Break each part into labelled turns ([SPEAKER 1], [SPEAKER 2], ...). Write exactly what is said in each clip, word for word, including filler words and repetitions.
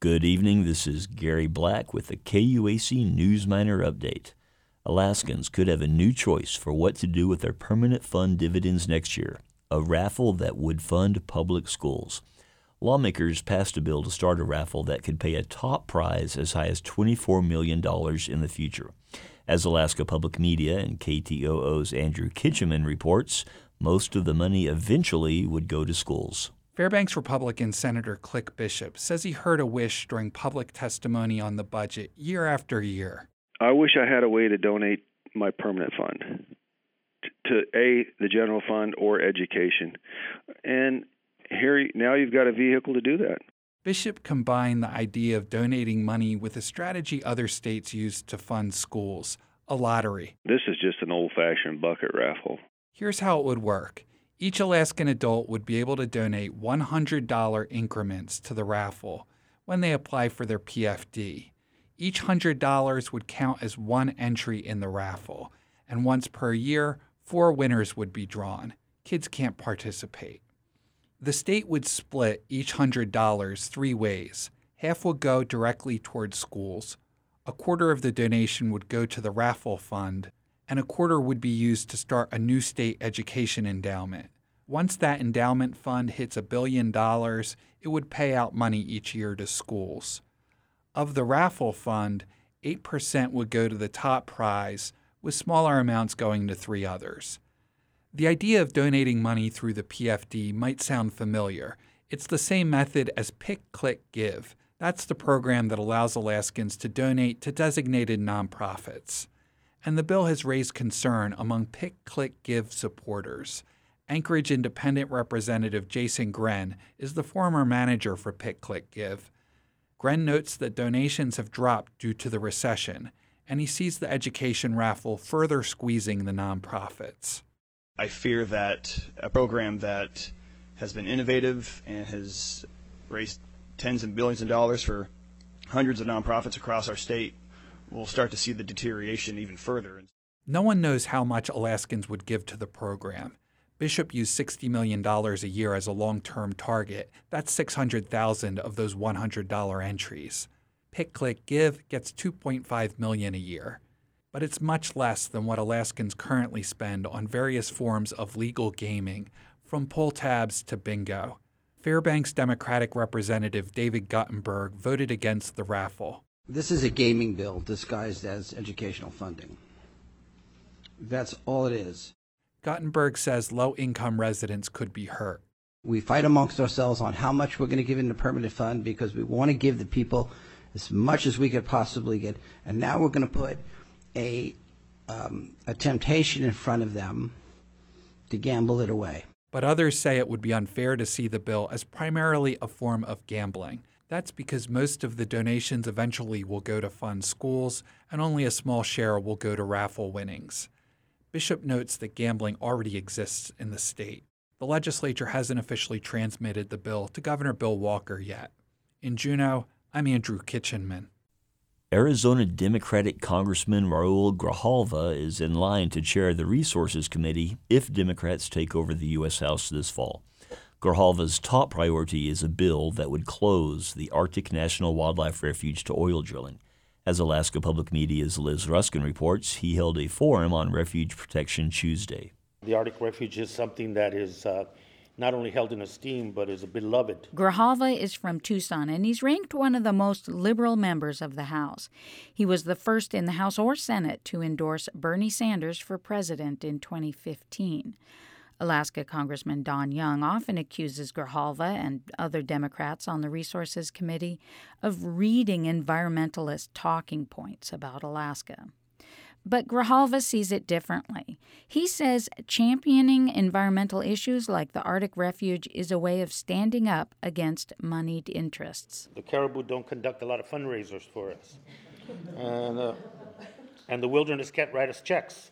[SPEAKER 1] Good evening, this is Gary Black with the K U A C News Miner Update. Alaskans could have a new choice for what to do with their permanent fund dividends next year, a raffle that would fund public schools. Lawmakers passed a bill to start a raffle that could pay a top prize as high as twenty-four million dollars in the future. As Alaska Public Media and K T O O's Andrew Kitcheman reports, most of the money eventually would go to schools.
[SPEAKER 2] Fairbanks Republican Senator Click Bishop says he heard a wish during public testimony on the budget year after year.
[SPEAKER 3] I wish I had a way to donate my permanent fund to, A, the general fund or education. And here now you've got a vehicle to do that.
[SPEAKER 2] Bishop combined the idea of donating money with a strategy other states use to fund schools, a lottery.
[SPEAKER 3] This is just an old-fashioned bucket raffle.
[SPEAKER 2] Here's how it would work. Each Alaskan adult would be able to donate one hundred dollars increments to the raffle when they apply for their P F D. Each one hundred dollars would count as one entry in the raffle, and once per year, four winners would be drawn. Kids can't participate. The state would split each one hundred dollars three ways. Half would go directly towards schools, a quarter of the donation would go to the raffle fund, and a quarter would be used to start a new state education endowment. Once that endowment fund hits a billion dollars, it would pay out money each year to schools. Of the raffle fund, eight percent would go to the top prize, with smaller amounts going to three others. The idea of donating money through the P F D might sound familiar. It's the same method as Pick, Click, Give. That's the program that allows Alaskans to donate to designated nonprofits. And the bill has raised concern among Pick, Click, Give supporters. Anchorage Independent Representative Jason Gren is the former manager for Pick, Click, Give. Gren notes that donations have dropped due to the recession, and he sees the education raffle further squeezing the nonprofits.
[SPEAKER 4] I fear that a program that has been innovative and has raised tens of billions of dollars for hundreds of nonprofits across our state will start to see the deterioration even further.
[SPEAKER 2] No one knows how much Alaskans would give to the program. Bishop used sixty million dollars a year as a long-term target. That's six hundred thousand dollars of those one hundred dollars entries. Pick, Click, Give gets two point five million dollars a year. But it's much less than what Alaskans currently spend on various forms of legal gaming, from pull tabs to bingo. Fairbanks Democratic Representative David Guttenberg voted against the raffle.
[SPEAKER 5] This is a gaming bill disguised as educational funding. That's all it is.
[SPEAKER 2] Guttenberg says low-income residents could be hurt.
[SPEAKER 5] We fight amongst ourselves on how much we're going to give in the permanent fund because we want to give the people as much as we could possibly get. And now we're going to put a, um, a temptation in front of them to gamble it away.
[SPEAKER 2] But others say it would be unfair to see the bill as primarily a form of gambling. That's because most of the donations eventually will go to fund schools, and only a small share will go to raffle winnings. Bishop notes that gambling already exists in the state. The legislature hasn't officially transmitted the bill to Governor Bill Walker yet. In Juneau, I'm Andrew Kitchenman.
[SPEAKER 1] Arizona Democratic Congressman Raul Grijalva is in line to chair the Resources Committee if Democrats take over the U S House this fall. Grijalva's top priority is a bill that would close the Arctic National Wildlife Refuge to oil drilling. As Alaska Public Media's Liz Ruskin reports, he held a forum on refuge protection Tuesday.
[SPEAKER 6] The Arctic Refuge is something that is uh, not only held in esteem, but is beloved.
[SPEAKER 7] Grijalva is from Tucson, and he's ranked one of the most liberal members of the House. He was the first in the House or Senate to endorse Bernie Sanders for president in twenty fifteen. Alaska Congressman Don Young often accuses Grijalva and other Democrats on the Resources Committee of reading environmentalist talking points about Alaska. But Grijalva sees it differently. He says championing environmental issues like the Arctic Refuge is a way of standing up against moneyed interests.
[SPEAKER 6] The Caribou don't conduct a lot of fundraisers for us. And, uh, and the wilderness can't write us checks.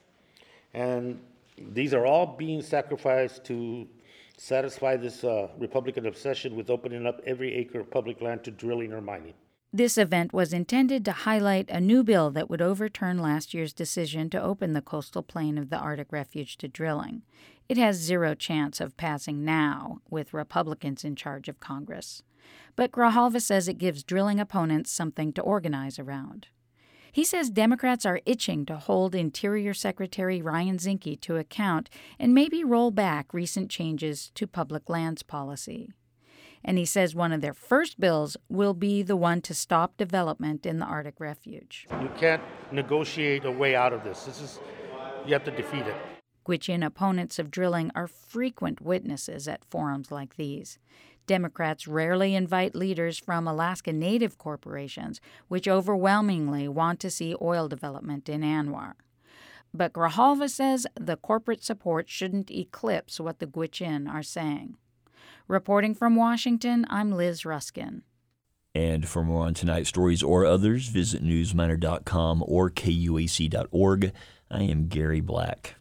[SPEAKER 6] And these are all being sacrificed to satisfy this uh, Republican obsession with opening up every acre of public land to drilling or mining.
[SPEAKER 7] This event was intended to highlight a new bill that would overturn last year's decision to open the coastal plain of the Arctic Refuge to drilling. It has zero chance of passing now, with Republicans in charge of Congress. But Grijalva says it gives drilling opponents something to organize around. He says Democrats are itching to hold Interior Secretary Ryan Zinke to account and maybe roll back recent changes to public lands policy. And he says one of their first bills will be the one to stop development in the Arctic Refuge.
[SPEAKER 6] You can't negotiate a way out of this. This is, you have to defeat it.
[SPEAKER 7] Gwich'in opponents of drilling are frequent witnesses at forums like these. Democrats rarely invite leaders from Alaska Native corporations, which overwhelmingly want to see oil development in ANWR. But Grijalva says the corporate support shouldn't eclipse what the Gwich'in are saying. Reporting from Washington, I'm Liz Ruskin.
[SPEAKER 1] And for more on tonight's stories or others, visit newsminer dot com or K U A C dot org. I am Gary Black.